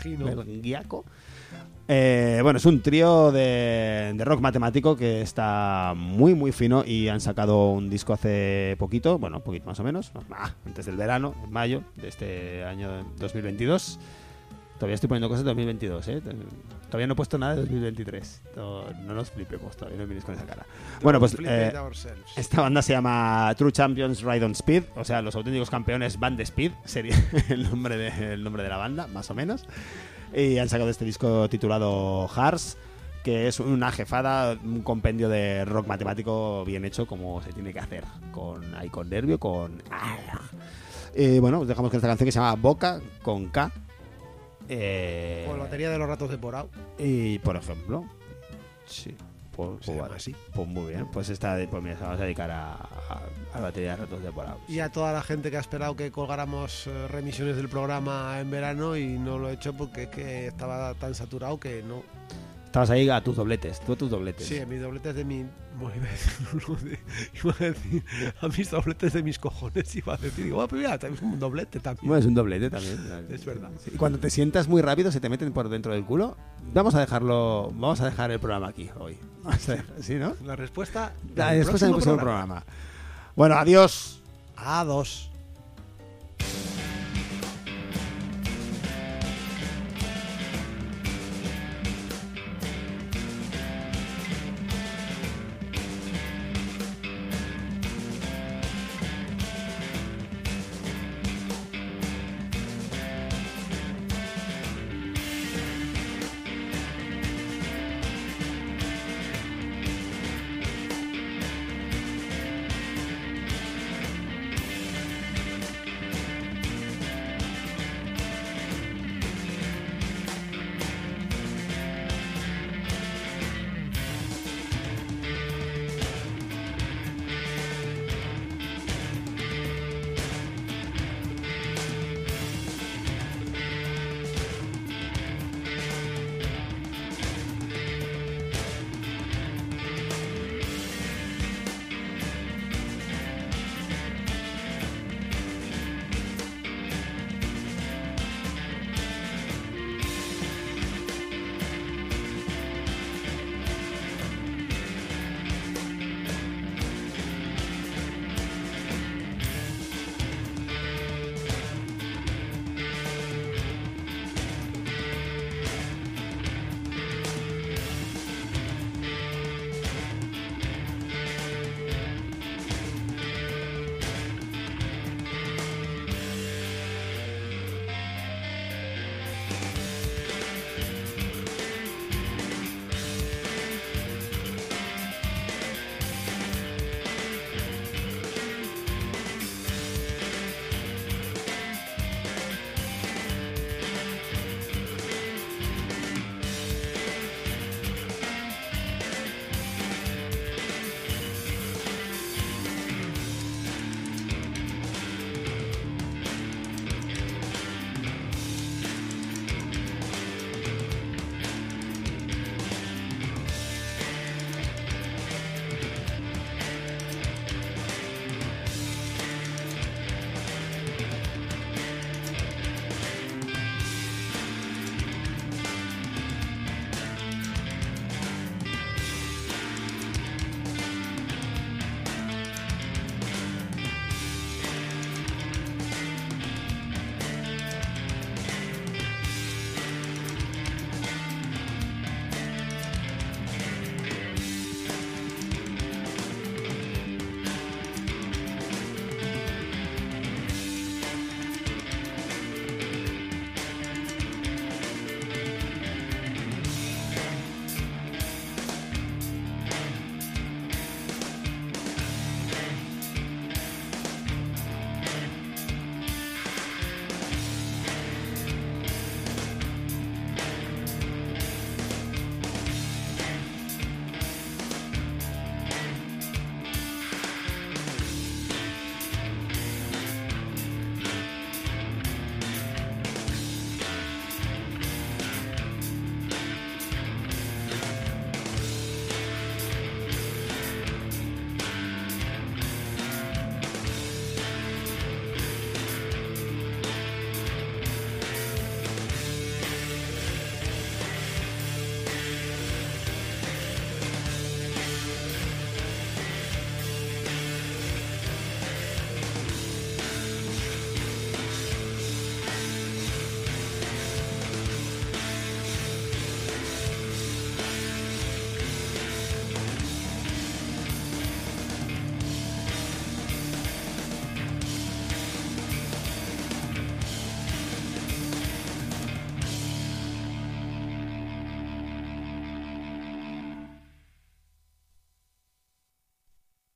Bueno, es un trío de rock matemático que está muy muy fino y han sacado un disco hace poquito, bueno, un poquito más o menos, antes del verano, en mayo de este año 2022. Todavía estoy poniendo cosas de 2022, ¿eh? Todavía no he puesto nada de 2023. No nos flipemos, todavía no miréis con esa cara. Bueno, pues esta banda se llama True Champions Ride on Speed, o sea, los auténticos campeones van de Speed, sería el nombre de la banda, más o menos. Y han sacado este disco titulado Hearts, que es una jefada, un compendio de rock matemático bien hecho como se tiene que hacer, con nervio, con... bueno, os dejamos con esta canción que se llama Boca, con K. Con la batería de los ratos de Porao. Y por ejemplo, sí, pues muy bien. Pues mira, se vamos a dedicar a la batería de ratos de Porao. Y a toda la gente que ha esperado que colgáramos remisiones del programa en verano y no lo he hecho porque es que estaba tan saturado que no. Estabas ahí a tus dobletes, tú a tus dobletes. Sí, a mis dobletes de mi... Bueno, iba a decir a mis dobletes de mis cojones, iba a decir, digo, pues mira, también es un doblete también. Bueno, es un doblete también. Es verdad. Sí. Y cuando te sientas muy rápido, se te meten por dentro del culo. Vamos a dejar el programa aquí hoy. ¿Sí, no? La respuesta... La respuesta en el próximo programa. Bueno, adiós. Adiós.